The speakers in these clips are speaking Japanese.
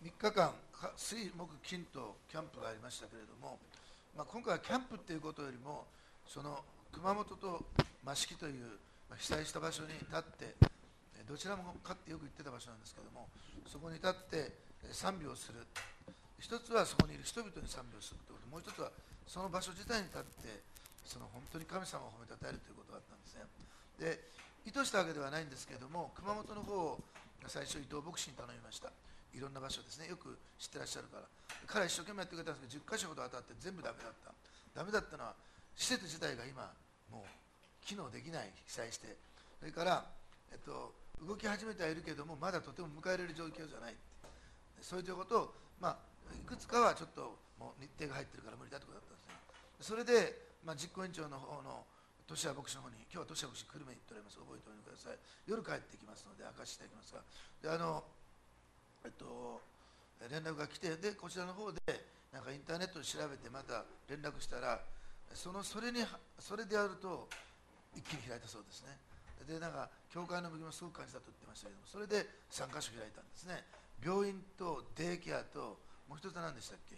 3日間、水木金とキャンプがありましたけれども、今回はキャンプっていうことよりも、その熊本と益城という被災した場所に立って、どちらもかってよく言ってた場所なんですけども、そこに立って賛美をする。一つはそこにいる人々に賛美をするということ、もう一つはその場所自体に立って、その本当に神様を褒めたたえるということがあったんですね。で、意図したわけではないんですけども、熊本の方を最初伊藤牧師に頼みました。いろんな場所ですね、よく知ってらっしゃるから。彼は一生懸命やってくれたんですけど、10箇所ほど当たって全部ダメだった。ダメだったのは、施設自体が今、もう機能できない、被災して。それから、動き始めてはいるけれども、まだとても迎えられる状況じゃない。そういうことを、いくつかはちょっともう日程が入ってるから無理だということだったんですね。それで、実行委員長の方の俊谷牧師の方に、今日は俊谷牧師久留米に行っております。覚えておいてください。夜帰ってきますので、明かしていただきますが。で連絡が来て、でこちらの方でなんかインターネットで調べてまた連絡したら、それでやると一気に開いたそうですね。でなんか教会の向きもすごく感じたと言ってましたけども、それで3カ所開いたんですね。病院とデイケアと、もう一つは何でしたっけ、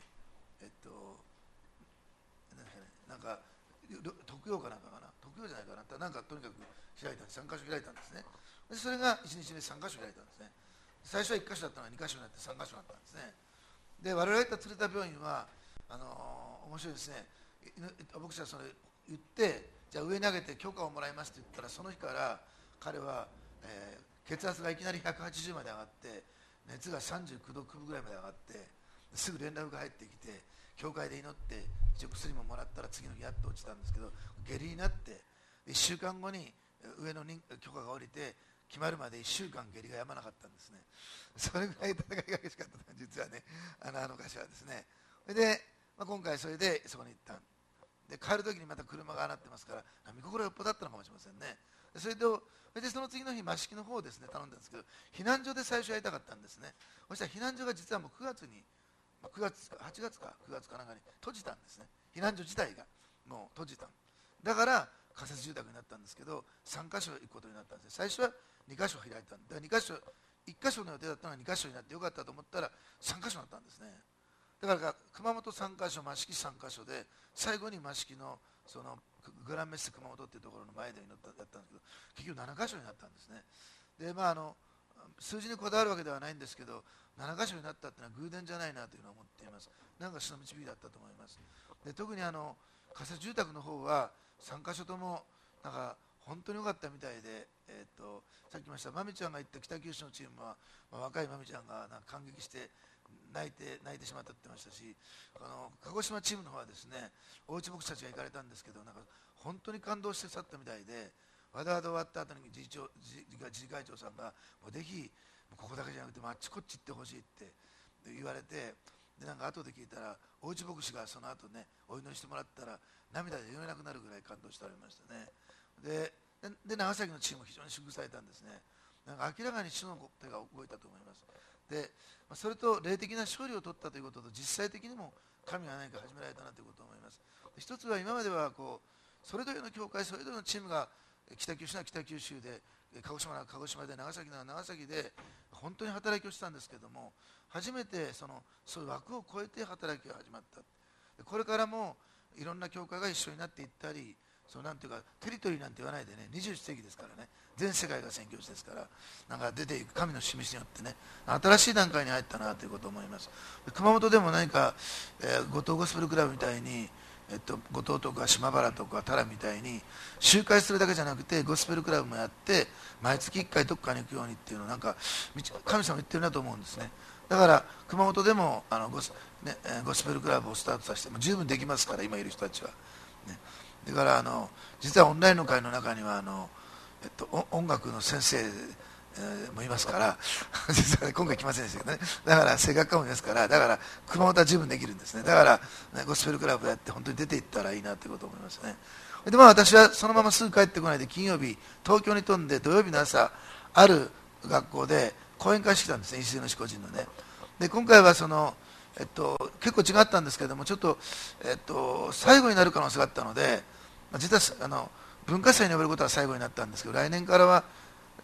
なんか特養かなんかかな、特養じゃないかな、なんかとにかく開いたんです。3カ所開いたんですね。でそれが1日目3カ所開いたんですね。最初は1カ所だったのが2カ所になって3カ所になったんですね。で我々が行った鶴田病院は面白いですね。牧師はそれ言って、じゃあ上に投げて許可をもらいますって言ったら、その日から彼は、血圧がいきなり180まで上がって、熱が39度9分ぐらいまで上がって、すぐ連絡が入ってきて、教会で祈って一応薬ももらったら次の日やっと落ちたんですけど、下痢になって1週間後に上の許可が下りて決まるまで1週間下痢がやまなかったんですね。それぐらい戦いが激しかった、実はね、あの箇所はですね。それで、今回それでそこに行ったで、帰る時にまた車がなってますから、見心よっぽどだったのかもしれませんね。それでその次の日、益城の方をですね頼んだんですけど、避難所で最初やりたかったんですね。そしたら避難所が実はもう9月に8月か9月かなんかに閉じたんですね。避難所自体がもう閉じた。だから仮設住宅になったんですけど、3カ所行くことになったんです。最初は2カ所開いたんで、1カ所の予定だったのが2カ所になってよかったと思ったら3カ所になったんですね。だから熊本3カ所、益城3カ所で、最後に益城のそのグランメッセ熊本っていうところの前でやったんですけど、結局7カ所になったんですね。で数字にこだわるわけではないんですけど、7カ所になったっていうのは偶然じゃないなというのを思っています。なんか主の導きだったと思います。で特に仮設住宅の方は3カ所ともなんか本当に良かったみたいで、さっき言いましたまみちゃんが行った北九州のチームは、若いまみちゃんがなんか感激して泣いてしまったって言ってましたし、鹿児島チームの方はですね、大内牧師たちが行かれたんですけど、なんか本当に感動して去ったみたいで、わざわざ終わった後に理事会長さんがもうぜひここだけじゃなくてあっちこっち行ってほしいって言われて、でなんか後で聞いたら大内牧師がその後ねお祈りしてもらったら涙で読めなくなるぐらい感動しておりましたね。で長崎のチームも非常に祝福されたんですね。なんか明らかに主の手が動いたと思います。でそれと霊的な勝利を取ったということと、実際的にも神が何か始められたなということを思います。一つは今まではそれぞれの教会、それぞれのチームが北九州なら北九州で、鹿児島なら鹿児島で、長崎なら長崎で本当に働きをしたんですけども、初めてそういう枠を超えて働きが始まった。これからもいろんな教会が一緒になっていったり、なんていうかテリトリーなんて言わないでね、21世紀ですからね、全世界が宣教師ですから、なんか出ていく神の示しによってね、新しい段階に入ったなということを思います。熊本でも何か、後藤ゴスペルクラブみたいに、後藤とか島原とか多良みたいに集会するだけじゃなくてゴスペルクラブもやって毎月1回どっかに行くようにっていうのをなんか神様言ってるなと思うんですね。だから熊本でもゴスペルクラブをスタートさせても十分できますから、今いる人たちは、ね、だから実はオンラインの会の中には音楽の先生もいますから実は、ね、今回来ませんでしたけどね、だから声楽家もいますから、だから熊本は十分できるんですね。だから、ね、ゴスペルクラブやって本当に出ていったらいいなということを思いますね。で私はそのまますぐ帰ってこないで、金曜日東京に飛んで土曜日の朝ある学校で講演会してきたんですね、石井の四個人のね。で今回は結構違ったんですけども、ちょっと、最後になる可能性があったので、実は文化祭に呼べることは最後になったんですけど、来年からは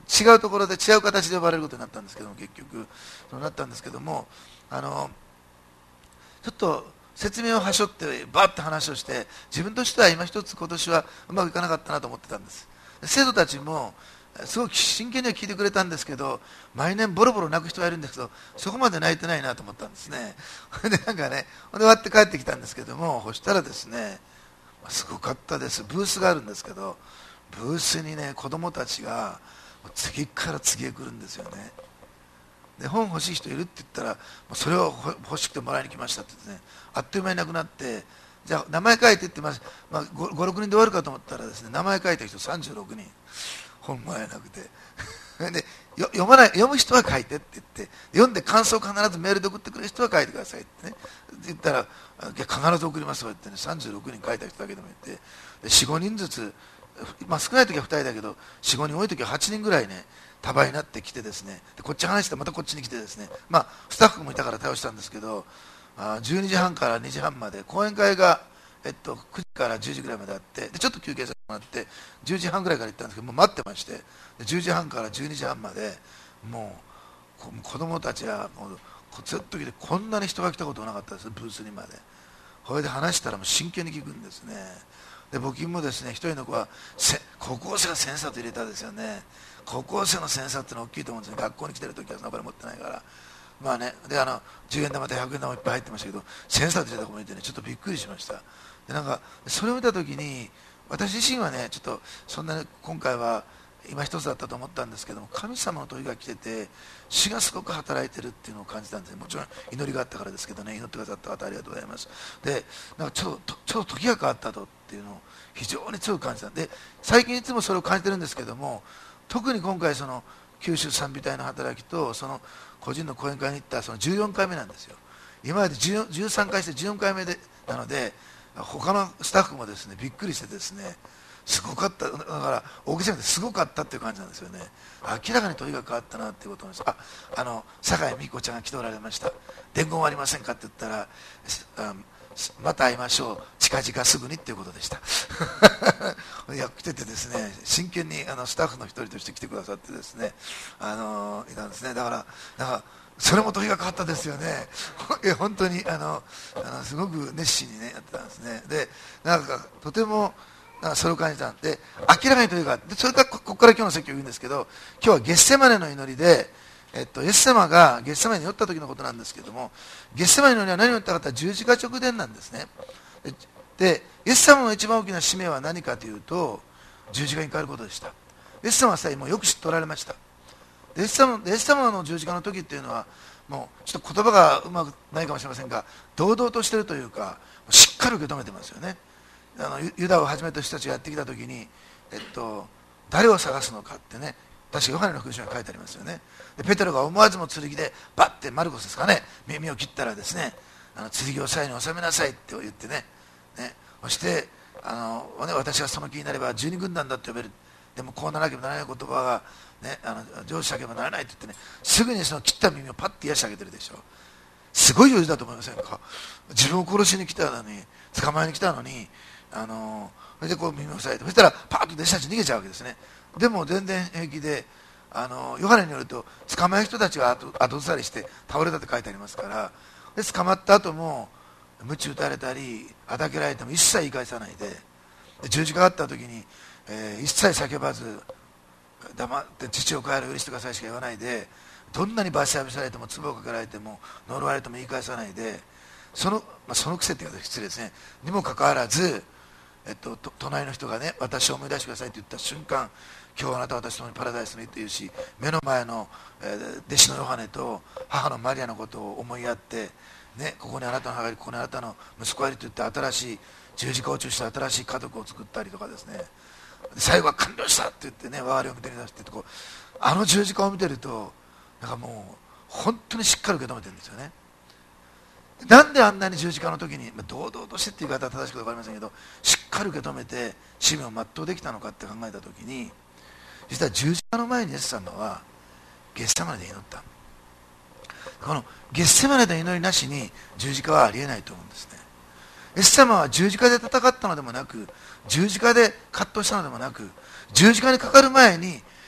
違うところで違う形で呼ばれることになったんですけども、結局そうなったんですけども、ちょっと説明をはしょってバーッと話をして、自分としては今一つ今年はうまくいかなかったなと思ってたんです。生徒たちもすごく真剣には聞いてくれたんですけど、毎年ボロボロ泣く人がいるんですけど、そこまで泣いてないなと思ったんですね。でなんかね、で終わって帰ってきたんですけども、そしたらですね、すごかったです。ブースがあるんですけど、ブースにね、子供たちが次から次へ来るんですよね。で本欲しい人いるって言ったら、それを欲しくてもらいに来ましたって言ってね、あっという間になくなって、じゃあ名前書いてって言って、5、6人で終わるかと思ったらですね、名前書いた人36人、本もらえなくてで読む人は書いてって言って、読んで感想を必ずメールで送ってくれる人は書いてくださいってね、言ったら、いや必ず送りますと言ってね、36人書いた人だけでも言って、4、5人ずつ、少ない時は2人だけど、4、5人多い時は8人ぐらいね、束になってきてですね、でこっち話してまたこっちに来てですね、スタッフもいたから対応したんですけど、12時半から2時半まで講演会が、9時から10時ぐらいまであって、でちょっと休憩させてもらって10時半ぐらいから行ったんですけど、もう待ってまして、で10時半から12時半までもう子供たちはもうずっと来て、こんなに人が来たことなかったです、ブースにまで。これで話したらもう真剣に聞くんですね。で募金もですね、一人の子は高校生が1000冊入れたですよね。高校生の1000冊ってのは大きいと思うんですね。学校に来てる時はそんなお金持ってないから。で10円玉と100円玉いっぱい入ってましたけど、1000冊入れた子もいてね、ちょっとびっくりしました。でなんかそれを見た時に、私自身はね、ちょっとそんなに今回は今一つだったと思ったんですけども、神様の問いが来てて、主がすごく働いてるっていうのを感じたんですね。もちろん祈りがあったからですけどね、祈ってくださった方ありがとうございます。でなんかちょうど時が変わったとっていうのを非常に強く感じたんで、最近いつもそれを感じてるんですけども、特に今回その九州賛美隊の働きとその個人の講演会に行ったその14回目なんですよ。今まで13回して14回目でなので、他のスタッフもですねびっくりしてですね、すごかった、だから大げさにすごかったっていう感じなんですよね。明らかに問いが変わったなっていうことを思いました。酒井美子ちゃんが来ておられました。伝言はありませんかって言ったら、また会いましょう近々すぐにっていうことでしたいや来ててですね、真剣にスタッフの一人として来てくださってですね、いたんですね。だからそれも問いが変わったですよね本当にすごく熱心にねやってたんですね。でなんかとてもそれを感じたんで、明らかに問いがあって、それからここから今日の説教を言うんですけど、今日はゲッセマネの祈りで、イエス様がゲッセマネに寄った時のことなんですけども、ゲッセマネの祈りは何を言ったかというと十字架直前なんですね。でイエス様の一番大きな使命は何かというと、十字架に変わることでした。イエス様はもうよく知っておられました。イエス様の十字架の時っていうのは、もうちょっと言葉がうまくないかもしれませんが、堂々としているというか、しっかり受け止めてますよね。ユダをはじめとした人たちがやってきた時に、誰を探すのかってね、確かヨハネの福音書に書いてありますよね。でペテロが思わずも剣でバッて、マルコスですかね、耳を切ったらですね、剣を鞘に収めなさいって言ってね、そして私がその気になれば12軍団だって呼べる、でもこうならなければならない言葉が、ね、成就しなければならないって言ってね、すぐにその切った耳をパッて癒してあげてるでしょ。すごい用事だと思いませんか。自分を殺しに来たのに、捕まえに来たのに、それでこう耳を塞いで、そしたらパーッと弟子たち逃げちゃうわけですね。でも全然平気で、ヨハネによると捕まえる人たちが後ずさりして倒れたって書いてありますから、で捕まった後も鞭打たれたりあたけられても一切言い返さないで、十字架があった時に、一切叫ばず黙って父を帰る許してくださいしか言わないで、どんなに罰せ浴びされても唾をかけられても呪われても言い返さないで、その癖っていうか失礼ですね、にもかかわらず、隣の人がね、私を思い出してくださいって言った瞬間、今日あなたは私と共にパラダイスにっていうし、目の前の、弟子のヨハネと母のマリアのことを思いやって、ね、ここにあなたの母がいる、ここにあなたの息子がいると言って新しい十字架を中した新しい家族を作ったりとかですね、最後は完了したって言ってね、我々を見てみ出してこう、十字架を見てるとなんかもう本当にしっかり受け止めてるんですよね。なんであんなに十字架の時に、堂々としてっていう言い方は正しく分かりませんけど、しっかり受け止めて使命を全うできたのかって考えた時に、実は十字架の前にイエス様はゲッセマネで祈った。このゲッセマネで祈りなしに十字架はありえないと思うんですね。イエス様は十字架で戦ったのでもなく、十字架で葛藤したのでもなく、十字架にかかる前に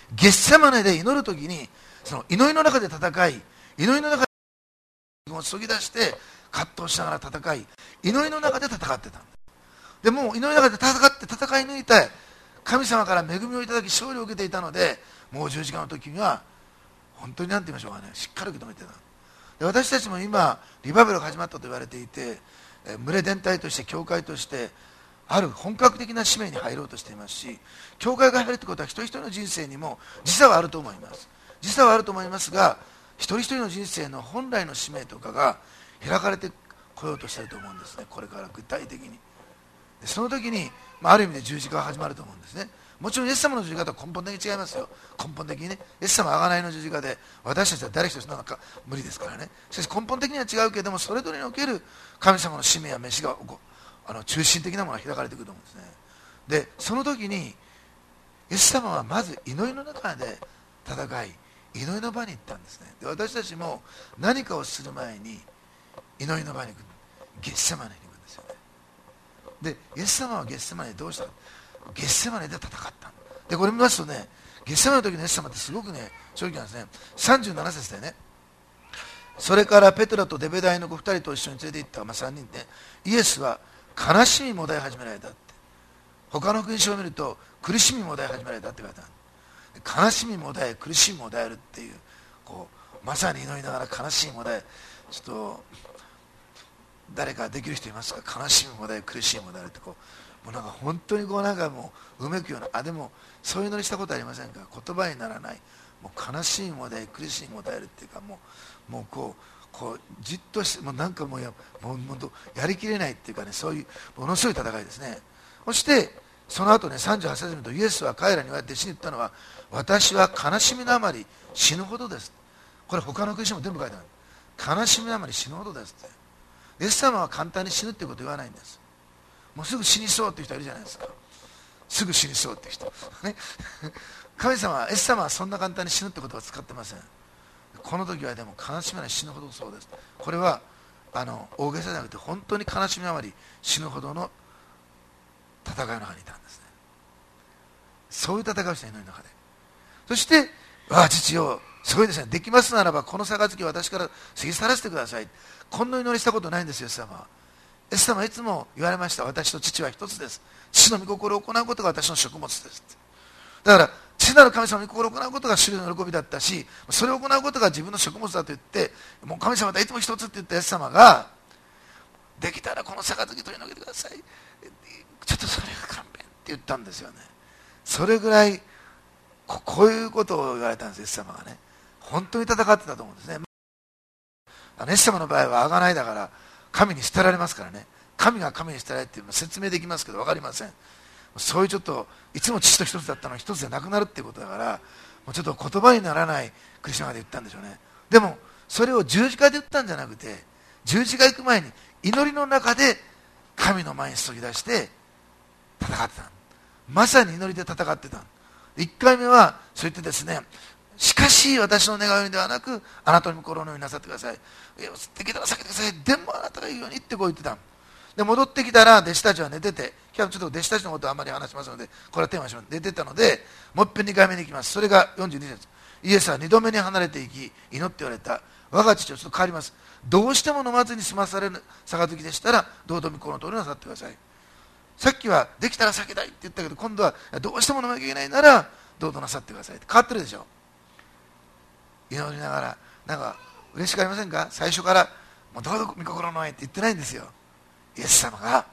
ゲッセマネで祈るときに、その祈りの中で戦い、祈りの中で自分を削ぎ出して葛藤しながら戦い、祈りの中で戦ってた。でもう祈りの中で戦い抜いて、神様から恵みをいただき勝利を受けていたので、もう十字架の時には本当に何て言いましょうかね、しっかり受け止めてた。で、私たちも今リバイバルが始まったと言われていて、群れ全体として教会としてある本格的な使命に入ろうとしていますし、教会が入るということは一人一人の人生にも時差はあると思います。時差はあると思いますが、一人一人の人生の本来の使命とかが開かれてこようとしていると思うんですね、これから具体的に。でその時に、ある意味で十字架が始まると思うんですね。もちろんイエス様の十字架とは根本的に違いますよ。根本的にね、イエス様は贖いの十字架で、私たちは誰一つなんか無理ですからね。しかし根本的には違うけれども、それぞれにおける神様の使命や召しが中心的なものが開かれてくると思うんですね。でその時にイエス様はまず祈りの中で戦い、祈りの場に行ったんですね。で私たちも何かをする前に祈りの場に行く、ゲッセマネに行くんですよね。でイエス様はゲッセマネでどうしたか、ゲッセマネで戦った。でこれ見ますとね、ゲッセマネの時のイエス様ってすごくね、正直なんですね。37節でね、それからペトロとデベダイの子2人と一緒に連れて行った、3人で、イエスは悲しみもだえ始められたって。他の勲章を見ると苦しみもだえ始められたって書いてある。悲しみもだえ、苦しみもだえるっていう、まさに祈りながら悲しみもだえ、ちょっと誰かできる人いますか、悲しみもだえ苦しみもだえるって、もうなんか本当になんかもううめくような、でもそういう祈りしたことありませんか。言葉にならない、もう悲しみもだえ苦しみもだえるっていうか、もうじっとして、もうなんかもう本当やりきれないっていうかね、そういうものすごい戦いですね。そしてその後ね、38節見ると、イエスは彼らに言われて弟子に言ったのは、私は悲しみのあまり死ぬほどです。これ他のクリスチャンも全部書いてある。悲しみのあまり死ぬほどですって。イエス様は簡単に死ぬっていうことを言わないんです。もうすぐ死にそうっていう人いるじゃないですか。すぐ死にそうっていう人ね。神様、イエス様はそんな簡単に死ぬってことは使ってません。この時はでも悲しみは死ぬほどそうです。これは大げさじゃなくて、本当に悲しみあまり死ぬほどの戦いの中にいたんですね。そういう戦いをした祈りの中で、そして父よ、すごいですね、できますならばこの杯を私から過ぎ去らせてください。こんな祈りしたことないんですよ、イエス様は。イエス様はいつも言われました。私と父は一つです。父の御心を行うことが私の食物です。だから父なる神様の御心を行うことが主の喜びだったし、それを行うことが自分の食物だと言って、もう神様はいつも一つって言ったイエス様が、できたらこの杯取り除けてください、ちょっとそれが勘弁って言ったんですよね。それぐらいこういうことを言われたんです、イエス様がね。本当に戦ってたと思うんですね。イエス様の場合は贖いだから神に捨てられますからね。神が神に捨てられるっていうのは説明できますけど分かりません。そういうちょっといつも父と一つだったのが一つでなくなるっていうことだから、もうちょっと言葉にならないクリスチャンで言ったんでしょうね。でもそれを十字架で言ったんじゃなくて、十字架行く前に祈りの中で神の前に注ぎ出して戦ってた。まさに祈りで戦ってた。1回目はそう言ってですね、しかし私の願うようにではなくあなたの心のようになさってください、できたら避けてください、でもあなたが言うようにってこう言ってた。で戻ってきたら弟子たちは寝てて、今日はちょっと弟子たちのことはあまり話しますのでこれはテーマします。寝てたのでもう一遍2回目に行きます。それが42節、イエスは2度目に離れていき祈って言われた。我が父をちょっと変わります。どうしても飲まずに済まされる杯でしたらどうぞ御心の通りなさってください。さっきはできたら避けたいって言ったけど、今度はどうしても飲まなきゃいけないならどうぞなさってくださいって変わってるでしょ。祈りながらなんか嬉しくありませんか。最初からもうどうぞ御心の前って言ってないんですよ、イエス様が。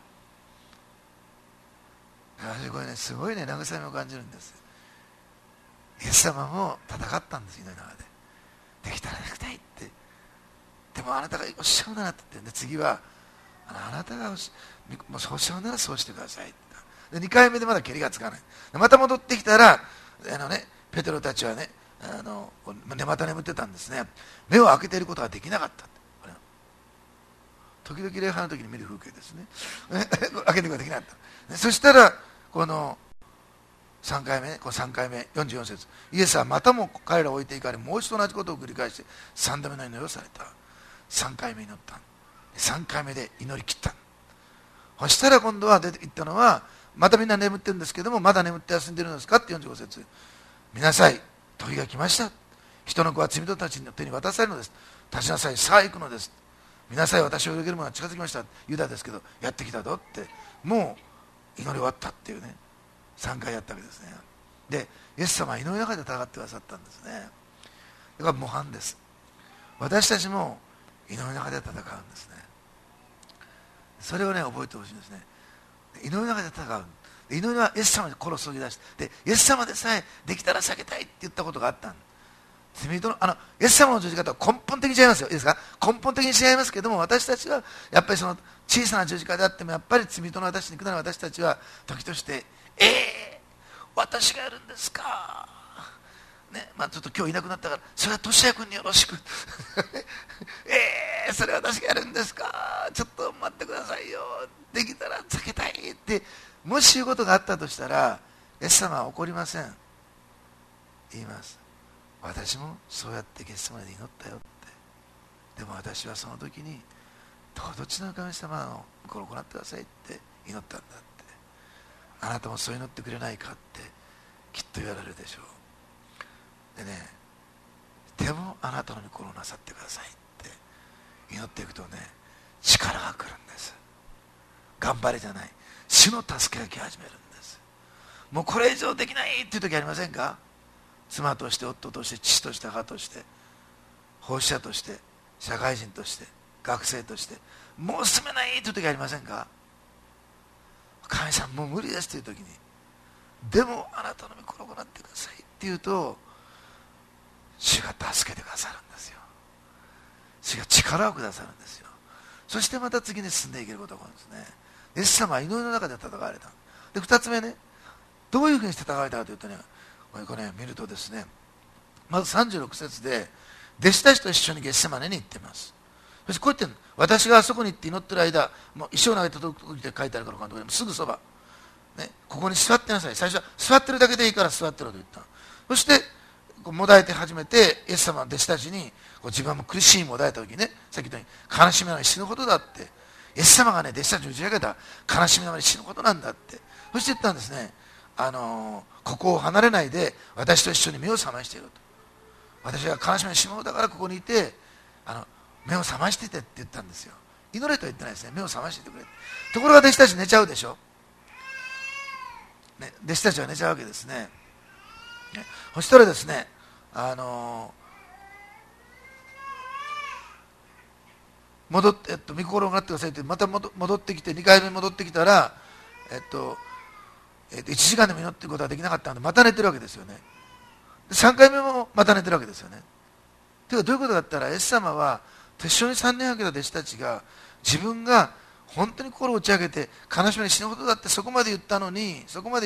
これね、すごいね、慰めを感じるんです。イエス様も戦ったんです、祈りながらで。できたらやりたいって、でもあなたがおっしゃるならって言って、で次はあなたがもうそうおっしゃるならそうしてくださいって。で2回目でまだ蹴りがつかない。でまた戻ってきたらペテロたちはね、また眠ってたんですね。目を開けていることができなかったって。時々礼拝の時に見る風景ですね。開けていくことができなかった。そしたらこの3回目44節、イエスはまたも彼らを置いていかれ、もう一度同じことを繰り返して3度目の祈りをされた。3回目祈った。3回目で祈り切った。そしたら今度は出ていったのは、またみんな眠ってるんですけども、まだ眠って休んでるんですかって45節、 見なさい、時が来ました、人の子は罪人たちの手に渡されるのです、立ちなさい、さあ行くのです、見なさい、私を裏切る者が近づきました、ユダですけど、やってきたぞって、もう祈り終わったっていうね、3回やったわけですね。でイエス様は祈りの中で戦ってくださったんですね。だから模範です。私たちも祈りの中で戦うんですね。それをね覚えてほしいんですね。祈りの中で戦う。祈りはイエス様に心を注ぎ出して、イエス様でさえできたら避けたいって言ったことがあったん罪人のイエス様の十字架とは根本的に違いますよ。いいですか、根本的に違いますけども、私たちはやっぱりその小さな十字架であっても、やっぱり罪人の私、憎なる私たちは時として私がやるんですか、ね、ちょっと今日いなくなったから、それはとしや君によろしくそれ私がやるんですか、ちょっと待ってくださいよ、できたら避けたいって、もしいうことがあったとしたら、イエス様は怒りません。言います。私もそうやってゲッセマネで祈ったよって。でも私はその時に、どうどっちの神様の心を行ってくださいって祈ったんだって。あなたもそう祈ってくれないかってきっと言われるでしょう。でね、でもあなたの心をなさってくださいって祈っていくとね、力が来るんです。頑張れじゃない、主の助けが来始めるんです。もうこれ以上できないっていう時ありませんか。妻として夫として父として母として奉仕者として社会人として学生としてもう進めないという時ありませんか。神様もう無理ですという時に、でもあなたの御心を行ってくださいって言うと、主が助けてくださるんですよ。主が力をくださるんですよ。そしてまた次に進んでいけることがあるんですね。イエス様は祈りの中で戦われた。で2つ目ね、どういうふうにして戦われたかというとね、これね見るとですね、まず36節で弟子たちと一緒にゲッセマネに行ってます。そしてこう言ってるの、私があそこに行って祈ってる間、もう石を投げた時で書いてあるから、このところにすぐそば、ね、ここに座ってなさい。最初は座ってるだけでいいから座ってろと言った。そしてもだえて始めて、イエス様の弟子たちに自分も苦しいもだえた時ね、さっき言ったように悲しみながら死ぬことだって、イエス様がね弟子たちに打ち上げた悲しみながら死ぬことなんだって、そして言ったんですね。ここを離れないで私と一緒に目を覚ましていると。私が悲しみに死ぬのだからここにいて目を覚ましててって言ったんですよ。祈れとは言ってないですね。目を覚ましててくれ。ところが弟子たち寝ちゃうでしょ、ね、弟子たちは寝ちゃうわけですね。そしたらですね、戻って、御心をなってくださいってまた戻ってきて、2回目に戻ってきたら、1時間でも祈っていくことはできなかったのでまた寝てるわけですよね。3回目もまた寝てるわけですよね。というかどういうことだったら、イエス様は一緒に3年かけた弟子たちが自分が本当に心を打ち上げて悲しみに死ぬことだってそこまで言ったのに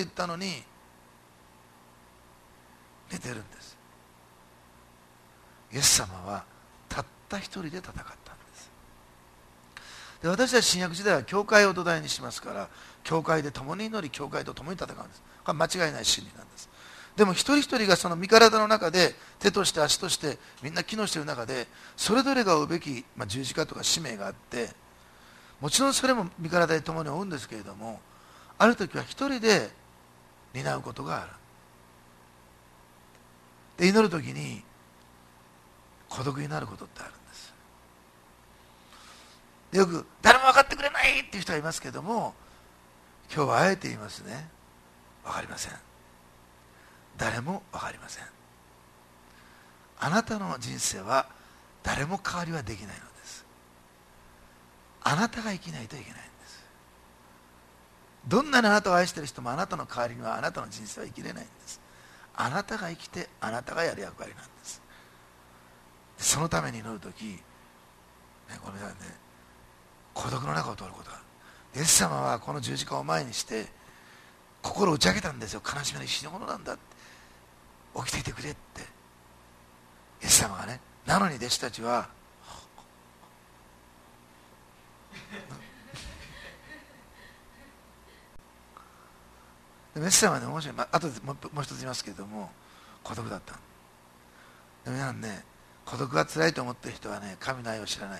寝てるんです。イエス様はたった一人で戦ったんです。で、私たち新約時代は教会を土台にしますから、教会で共に祈り、教会と共に戦うんです。これは間違いない真理なんです。でも一人一人がその身体の中で手として足としてみんな機能している中で、それぞれが負うべき、十字架とか使命があって、もちろんそれも身体で共に負うんですけれども、ある時は一人で担うことがある。で、祈る時に孤独になることってあるんです。で、よく誰も分かってくれないっていう人がいますけども、今日はあえて言いますね、分かりません。誰も分かりません。あなたの人生は誰も代わりはできないのです。あなたが生きないといけないんです。どんなにあなたを愛している人もあなたの代わりにはあなたの人生は生きれないんです。あなたが生きてあなたがやる役割なんです。そのために祈るとき、ごめんなさいね、孤独の中を通ることが、イエス様はこの十字架を前にして心を打ち上げたんですよ。悲しみの死ぬものなんだって、起きていてくれって、イエス様がね。なのに弟子たちはイエス様はね面白い、後でもう一つ言いますけれども、孤独だった。でも皆さんね、孤独が辛いと思っている人はね、神の愛を知らない。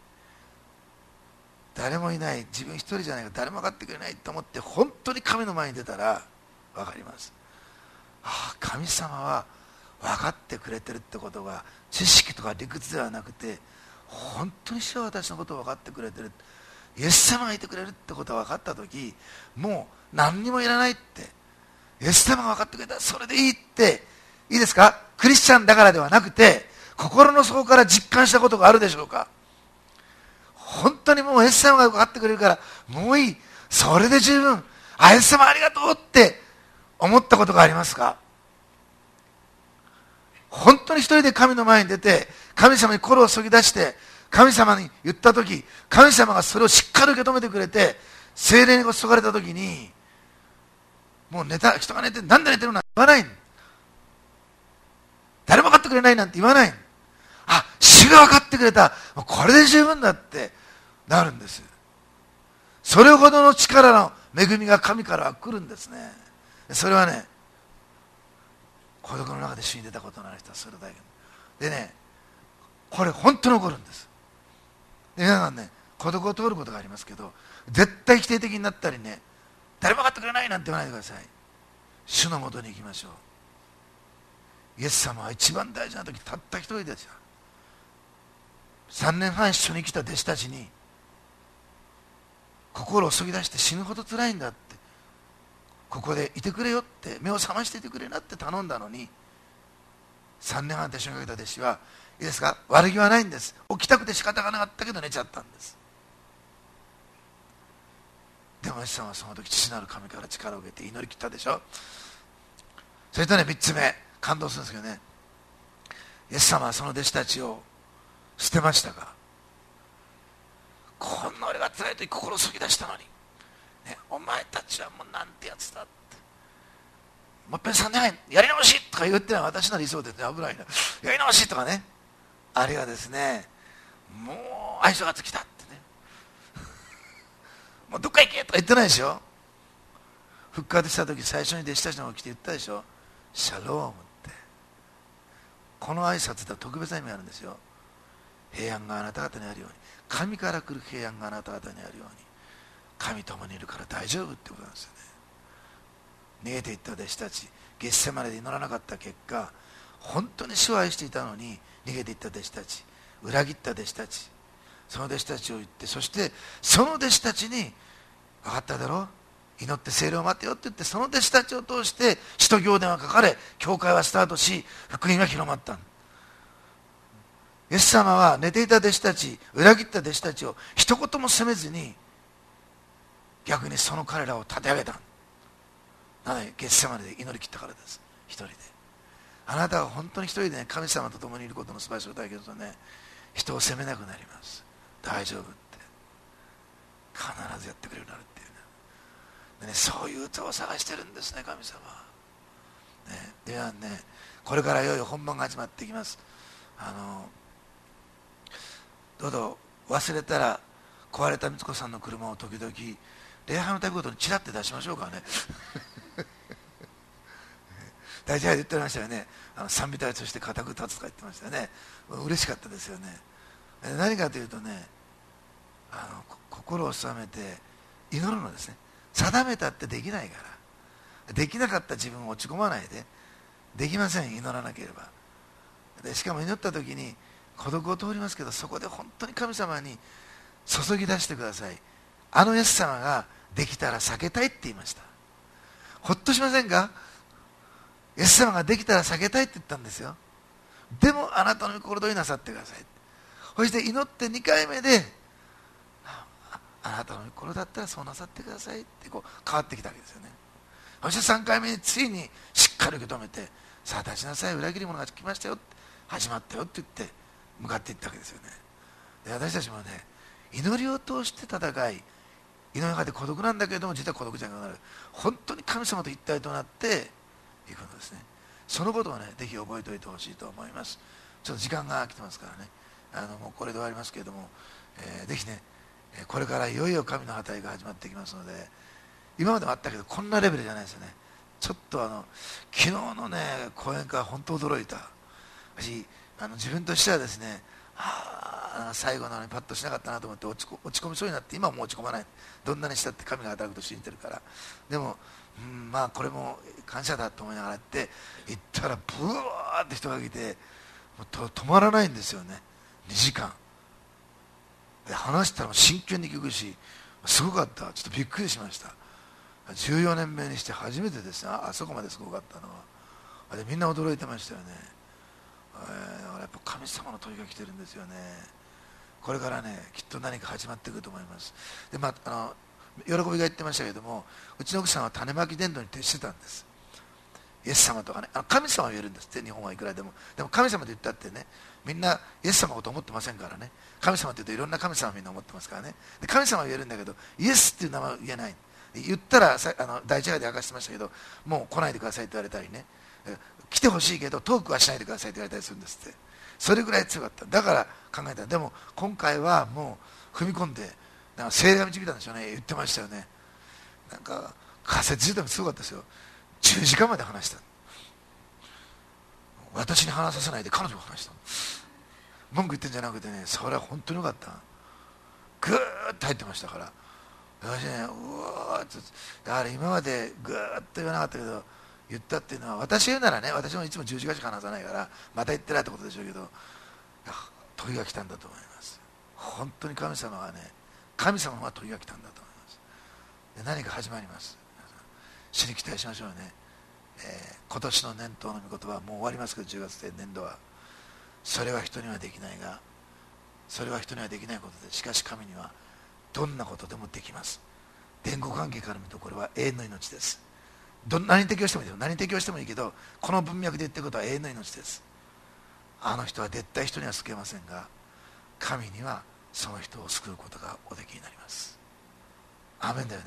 誰もいない、自分一人じゃないか、誰も分かってくれないと思って本当に神の前に出たら分かります。 神様は分かってくれてるってことが知識とか理屈ではなくて、本当に主は私のことを分かってくれてる、イエス様がいてくれるってことが分かったとき、もう何にもいらないって、イエス様が分かってくれたらそれでいいって、いいですか？クリスチャンだからではなくて、心の底から実感したことがあるでしょうか？本当にもうイエス様が分かってくれるからもういい、それで十分、イエス様ありがとうって思ったことがありますか？本当に一人で神の前に出て、神様に心を注ぎ出して神様に言ったとき、神様がそれをしっかり受け止めてくれて、聖霊に注がれたときに、もう人が寝てなんで寝てるのなんて言わない、誰も分かってくれないなんて言わない、主が分かってくれた、もうこれで十分だってなるんです。それほどの力の恵みが神からは来るんですね。それはね、孤独の中で死に出たことのある人はそれだけでね、これ本当に起こるんです。で、皆さんね、孤独を通ることがありますけど、絶対否定的になったりね、誰も分かってくれないなんて言わないでください。主のもとに行きましょう。イエス様は一番大事な時、たった一人ですよ。3年半一緒に来た弟子たちに、心をそぎ出して死ぬほど辛いんだって、ここでいてくれよって、目を覚ましていてくれなって頼んだのに、3年半手一緒にかけた弟子は、いいですか、悪気はないんです。起きたくて仕方がなかったけど寝ちゃったんです。でもイエス様はその時父なる神から力を受けて祈り切ったでしょ。それとね、3つ目感動するんですけどね、イエス様はその弟子たちを捨てましたか？こんな俺が辛い時心をそぎ出したのに、ね、お前たちはもうなんてやつだって、もう一遍3年半やり直しとか言ってのは私の理想で、ね、危ないな、やり直しとかね、あるいはですね、もう愛想が尽きたってねもうどっか行けとか言ってないでしょ。復活した時最初に弟子たちの方が来て言ったでしょ、シャロームって。この挨拶では特別な意味があるんですよ。平安があなた方にあるように、神から来る平安があなた方にあるように、神共にいるから大丈夫ってことなんですよね。逃げていった弟子たち、ゲッセマネで祈らなかった結果、本当に主を愛していたのに逃げていった弟子たち、裏切った弟子たち、その弟子たちを言って、そしてその弟子たちに、分かっただろう、祈って聖霊を待てよって言って、その弟子たちを通して使徒行伝は書かれ、教会はスタートし、福音は広まった。イエス様は寝ていた弟子たち、裏切った弟子たちを一言も責めずに、逆にその彼らを立て上げた。なぜ？ゲッセマネで祈り切ったからです。一人で。あなたが本当に一人で、ね、神様と共にいることの素晴らしさを体験するとね、人を責めなくなります。大丈夫って必ずやってくれるようになるっていうね。でね、そういう歌を探してるんですね、神様。ね、ではね、これからいよいよ本番が始まっていきます。どうぞ忘れたら壊れた光子さんの車を時々礼拝のたいことにチラッて出しましょうかね大体言ってましたよね。賛美隊として固く立つとか言ってましたよね。嬉しかったですよね。何かというとね、心を収めて祈るのですね。定めたってできないから、できなかった自分を落ち込まないで、できません、祈らなければ。でしかも祈った時に孤独を通りますけど、そこで本当に神様に注ぎ出してください。あのイエス様ができたら避けたいって言いました。ほっとしませんか？イエス様ができたら避けたいって言ったんですよ。でもあなたの心どいなさってください。そして祈って2回目で、あなたの心だったらそうなさってくださいってこう変わってきたわけですよね。そして3回目についにしっかり受け止めて、さあ立ちなさい、裏切り者が来ましたよ、始まったよって言って向かっていったわけですよね。で、私たちもね、祈りを通して戦い、祈りの中で孤独なんだけれども実は孤独じゃなくなる、本当に神様と一体となっていくのですね。そのことをね、ぜひ覚えておいてほしいと思います。ちょっと時間が来てますからね、もうこれで終わりますけれども、ぜひね、これからいよいよ神の働きが始まってきますので、今までもあったけどこんなレベルじゃないですよね。ちょっと昨日のね講演会は本当驚いた。私自分としてはですね、最後なのにパッとしなかったなと思って落ち込みそうになって、今はもう落ち込まない。どんなにしたって神が働くと信じてるから。でもまあこれも感謝だと思いながら行ったらブワーって人が来て、もう止まらないんですよね。2時間で話したらも真剣に聞くし、すごかった。ちょっとびっくりしました。14年目にして初めてですね、あそこまですごかったのは。でみんな驚いてましたよね。だからやっぱ神様の問いが来てるんですよね。これからね、きっと何か始まってくると思います。で、喜びが言ってましたけども、うちの奥さんは種まき伝道に徹してたんです。イエス様とかね、神様は言えるんですって、日本はいくらでも。でも神様と言ったってね、みんなイエス様のこと思ってませんからね。神様って言うといろんな神様みんな思ってますからね。で神様は言えるんだけど、イエスっていう名前は言えない。言ったら第一話で明かしてましたけど、もう来ないでくださいって言われたりね、来てほしいけどトークはしないでくださいって言われたりするんですって。それぐらい強かった。だから考えた。でも今回はもう踏み込んで、なんか聖霊が導いたんでしょうね。言ってましたよね。なんか仮説自体もすごかったですよ。10時間まで話した。私に話させないで彼女が話した。文句言ってんじゃなくてね、それは本当によかった。ぐーっと入ってましたから。私ね、うわーっと、だから今までぐーっと言わなかったけど、言ったっていうのは、私言うならね、私もいつも10時間しか話さないから、また言ってないってことでしょうけど、問いが来たんだと思います。本当に神様がね、神様が問いが来たんだと思います。で何か始まります。主に期待しましょうね。今年の年頭の御言葉はもう終わりますけど、10月で年度は。それは人にはできないが、それは人にはできないことで、しかし神にはどんなことでもできます。伝言関係から見るとこれは永遠の命です。何に適用してもいいよ。何に適用してもいいけど、この文脈で言ってることは永遠の命です。あの人は絶対人には救えませんが、神にはその人を救うことがおできになります。アーメンだよね。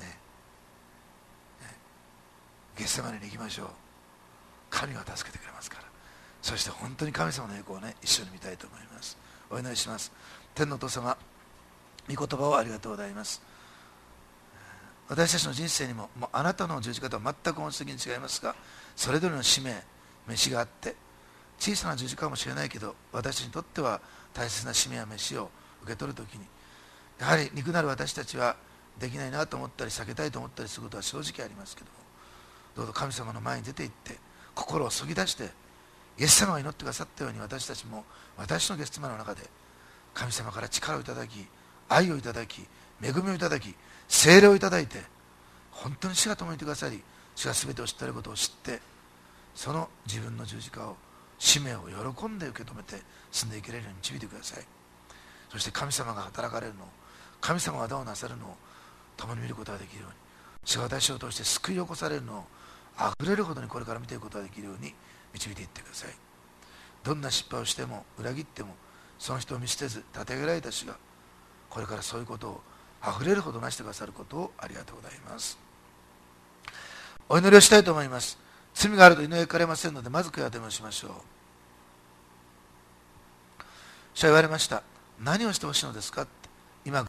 ゲッセマネに行きましょう。神は助けてくれますから。そして本当に神様の栄光をね、一緒に見たいと思います。お祈りします。天のお父様、御言葉をありがとうございます。私たちの人生にも、あなたの十字架とは全く本質的に違いますが、それぞれの使命、飯があって、小さな十字架かもしれないけど、私にとっては大切な使命や飯を受け取るときに、やはり肉なる私たちはできないなと思ったり、避けたいと思ったりすることは正直ありますけども、どうぞ神様の前に出て行って、心をそぎ出して、イエス様が祈ってくださったように、私たちも私のゲストマの中で神様から力をいただき、愛をいただき、恵みをいただき、聖霊をいただいて、本当に主が共にいてくださり、主が全てを知っていることを知って、その自分の十字架を、使命を喜んで受け止めて進んでいけれるように導いてください。そして神様が働かれるのを、神様が技をなさるのを共に見ることができるように、主が私を通して救い起こされるのをあふれるほどにこれから見ていくことができるように導いていってください。どんな失敗をしても裏切っても、その人を見捨てず立て上げられた主が、これからそういうことをあふれるほどなしてくださることをありがとうございます。お祈りをしたいと思います。罪があると祈りかれませんので、まず悔い改めをしましょう。主は言われました。何をしてほしいのですかって